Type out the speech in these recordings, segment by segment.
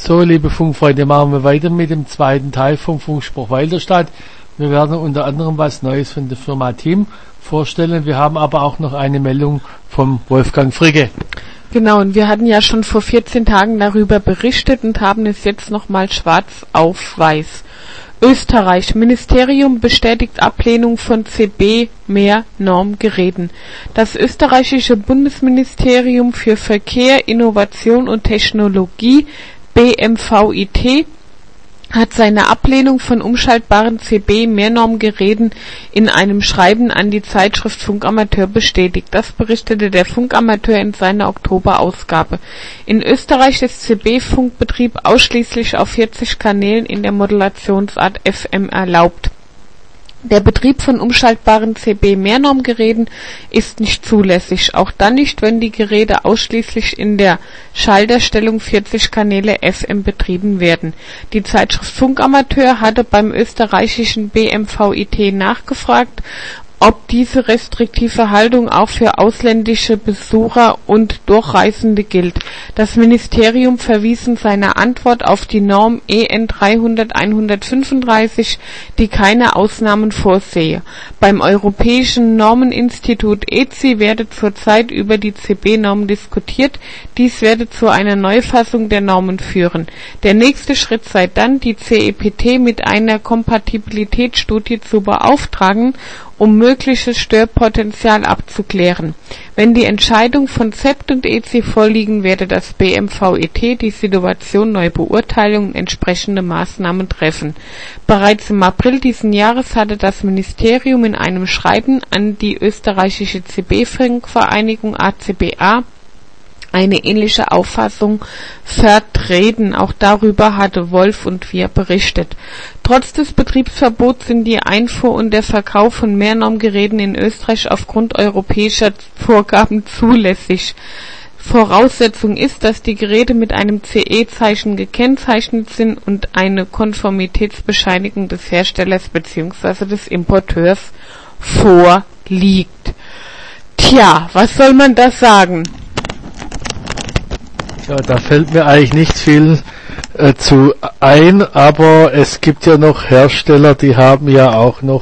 So, liebe Funkfreunde, machen wir weiter mit dem zweiten Teil vom Funkspruch Weilerstadt. Wir werden unter anderem was Neues von der Firma Team vorstellen. Wir haben aber auch noch eine Meldung vom Wolfgang Fricke. Genau, und wir hatten ja schon vor 14 Tagen darüber berichtet und haben es jetzt nochmal schwarz auf weiß. Österreich. Ministerium bestätigt Ablehnung von CB-Mehrnormgeräten. Das österreichische Bundesministerium für Verkehr, Innovation und Technologie BMVIT hat seine Ablehnung von umschaltbaren CB-Mehrnormgeräten in einem Schreiben an die Zeitschrift Funkamateur bestätigt. Das berichtete der Funkamateur in seiner Oktoberausgabe. In Österreich ist CB-Funkbetrieb ausschließlich auf 40 Kanälen in der Modulationsart FM erlaubt. Der Betrieb von umschaltbaren CB-Mehrnormgeräten ist nicht zulässig, auch dann nicht, wenn die Geräte ausschließlich in der Schalterstellung 40 Kanäle FM betrieben werden. Die Zeitschrift Funkamateur hatte beim österreichischen BMVIT nachgefragt, ob diese restriktive Haltung auch für ausländische Besucher und Durchreisende gilt. Das Ministerium verwies in seiner Antwort auf die Norm EN 300-135, die keine Ausnahmen vorsehe. Beim Europäischen Normeninstitut ECI werde zurzeit über die CB-Norm diskutiert. Dies werde zu einer Neufassung der Normen führen. Der nächste Schritt sei dann, die CEPT mit einer Kompatibilitätsstudie zu beauftragen, um mögliches Störpotenzial abzuklären. Wenn die Entscheidung von CEPT und ECI vorliegen, werde das BMVIT die Situation neu beurteilen und entsprechende Maßnahmen treffen. Bereits im April diesen Jahres hatte das Ministerium in einem Schreiben an die österreichische CB-Funkvereinigung ACBA eine ähnliche Auffassung vertreten. Auch darüber hatte Wolf und wir berichtet. Trotz des Betriebsverbots sind die Einfuhr und der Verkauf von Mehrnormgeräten in Österreich aufgrund europäischer Vorgaben zulässig. Voraussetzung ist, dass die Geräte mit einem CE-Zeichen gekennzeichnet sind und eine Konformitätsbescheinigung des Herstellers bzw. des Importeurs vorliegt. Tja, was soll man da sagen? Ja, da fällt mir eigentlich nicht viel zu ein, aber es gibt ja noch Hersteller, die haben ja auch noch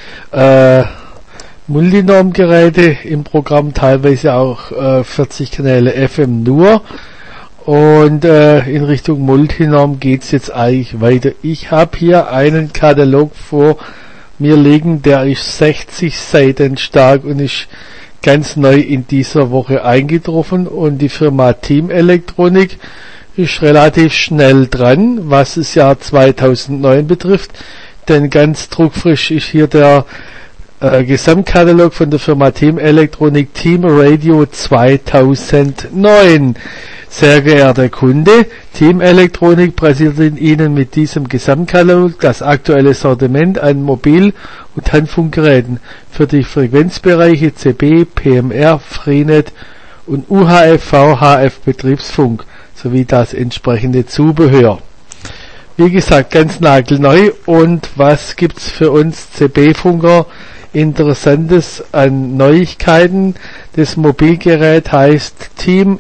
Multinormgeräte im Programm, teilweise auch 40 Kanäle FM nur, und in Richtung Multinorm geht's jetzt eigentlich weiter. Ich habe hier einen Katalog vor mir liegen, der ist 60 Seiten stark und ist ganz neu in dieser Woche eingetroffen, und die Firma Team Elektronik ist relativ schnell dran, was das Jahr 2009 betrifft, denn ganz druckfrisch ist hier der Gesamtkatalog von der Firma Team Elektronik Team Radio 2009. Sehr geehrter Kunde, Team Elektronik präsentiert Ihnen mit diesem Gesamtkatalog das aktuelle Sortiment an Mobil- und Handfunkgeräten für die Frequenzbereiche CB, PMR, Freenet und UHF-VHF Betriebsfunk sowie das entsprechende Zubehör. Wie gesagt, ganz nagelneu. Und was gibt's für uns CB-Funker Interessantes an Neuigkeiten? Das Mobilgerät heißt Team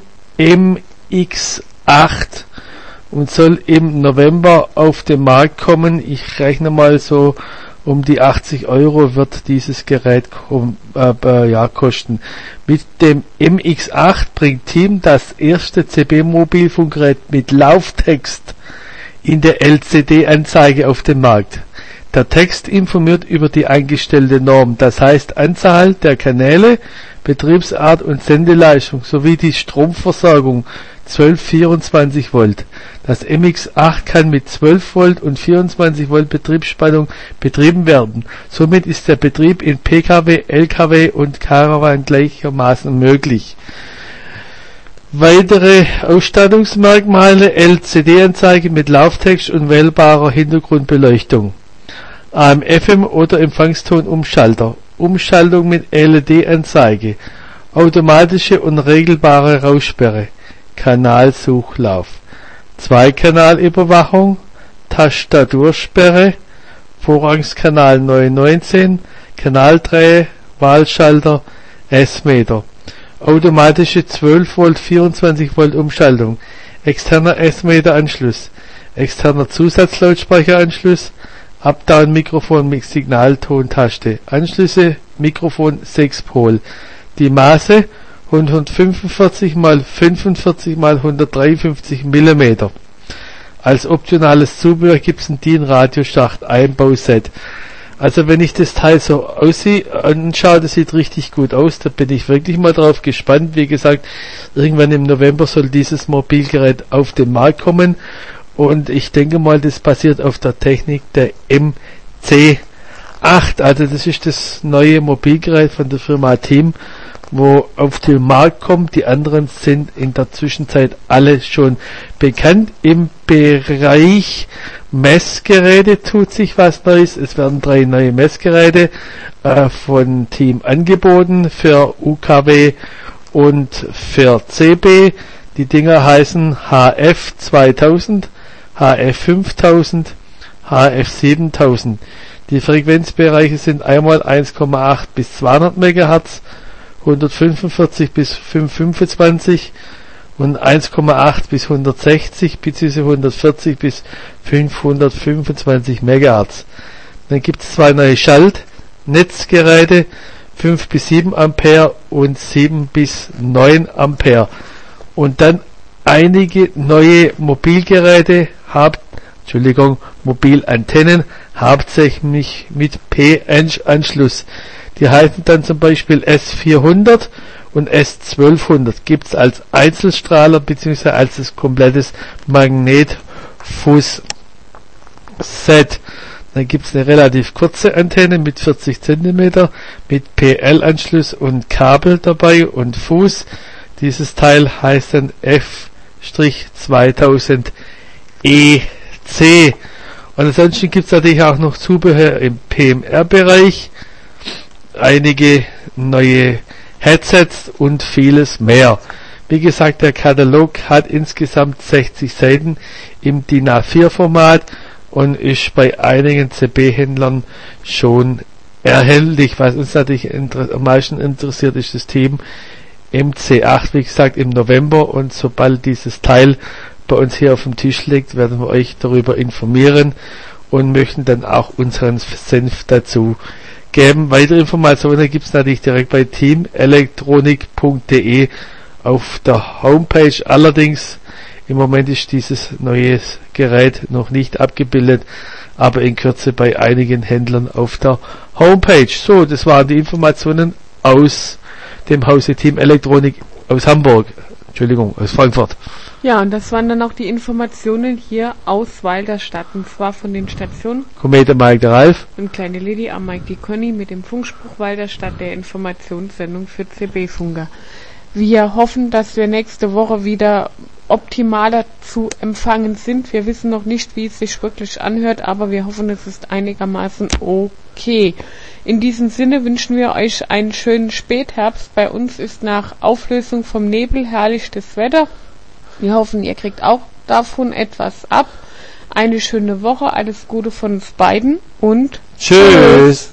MX8 und soll im November auf den Markt kommen. Ich rechne mal so um die 80 € wird dieses Gerät kosten. Mit dem MX8 bringt Team das erste CB-Mobilfunkgerät mit Lauftext in der LCD-Anzeige auf den Markt. Der Text informiert über die eingestellte Norm, das heißt Anzahl der Kanäle, Betriebsart und Sendeleistung sowie die Stromversorgung 12-24 Volt. Das MX8 kann mit 12 Volt und 24 Volt Betriebsspannung betrieben werden. Somit ist der Betrieb in Pkw, Lkw und Caravan gleichermaßen möglich. Weitere Ausstattungsmerkmale: LCD-Anzeige mit Lauftext und wählbarer Hintergrundbeleuchtung. AM/FM oder Empfangstonumschalter. Umschaltung mit LED-Anzeige. Automatische und regelbare Raussperre. Kanalsuchlauf. Zweikanalüberwachung. Tastatursperre. Vorrangskanal 919. Kanaldreher. Wahlschalter. S-Meter. Automatische 12 Volt 24 Volt Umschaltung. externer S-Meter-Anschluss, externer Zusatzlautsprecheranschluss, Up-Down-Mikrofon mit Signaltontaste, Anschlüsse, Mikrofon 6-Pol. Die Maße 145 x 45 x 153 mm. Als optionales Zubehör gibt es ein DIN-Radioschacht Einbauset. Also wenn ich das Teil so anschaue, das sieht richtig gut aus, da bin ich wirklich mal drauf gespannt. Wie gesagt, irgendwann im November soll dieses Mobilgerät auf den Markt kommen und ich denke mal, das basiert auf der Technik der MC8. Also das ist das neue Mobilgerät von der Firma Team, wo auf den Markt kommt. Die anderen sind in der Zwischenzeit alle schon bekannt. Im Bereich Messgeräte tut sich was Neues. Es werden 3 neue Messgeräte von Team angeboten für UKW und für CB. Die Dinger heißen HF 2000, HF 5000, HF 7000. Die Frequenzbereiche sind einmal 1,8 bis 200 MHz, 145 bis 525 und 1,8 bis 160 bzw. 140 bis 525 MHz. Dann gibt es 2 neue Schaltnetzgeräte, 5 bis 7 Ampere und 7 bis 9 Ampere. Und dann einige neue Mobilgeräte, Mobilantennen, hauptsächlich mit P-Anschluss. Die heißen dann zum Beispiel S400 und S1200. Gibt es als Einzelstrahler bzw. als das komplettes Magnetfuß-Set. Dann gibt es eine relativ kurze Antenne mit 40 cm mit PL-Anschluss und Kabel dabei und Fuß. Dieses Teil heißt dann F-2000 EC. Und ansonsten gibt es natürlich auch noch Zubehör im PMR-Bereich, einige neue Headsets und vieles mehr. Wie gesagt, der Katalog hat insgesamt 60 Seiten im DIN A4-Format und ist bei einigen CB-Händlern schon erhältlich. Was uns natürlich am meisten interessiert, ist das Team MC8, wie gesagt, im November, und sobald dieses Teil bei uns hier auf dem Tisch liegt, werden wir euch darüber informieren und möchten dann auch unseren Senf dazu geben. Weitere Informationen gibt es natürlich direkt bei teamelektronik.de auf der Homepage. Allerdings im Moment ist dieses neue Gerät noch nicht abgebildet, aber in Kürze bei einigen Händlern auf der Homepage. So, das waren die Informationen aus dem Hause Team Elektronik aus aus Frankfurt. Ja, und das waren dann auch die Informationen hier aus Walderstadt, und zwar von den Stationen Komet Mike der Ralf und Kleine Lady am Mike die Conny mit dem Funkspruch Walderstadt, der Informationssendung für CB-Funker. Wir hoffen, dass wir nächste Woche wieder optimaler zu empfangen sind. Wir wissen noch nicht, wie es sich wirklich anhört, aber wir hoffen, es ist einigermaßen okay. In diesem Sinne wünschen wir euch einen schönen Spätherbst. Bei uns ist nach Auflösung vom Nebel herrliches Wetter. Wir hoffen, ihr kriegt auch davon etwas ab. Eine schöne Woche, alles Gute von uns beiden und tschüss.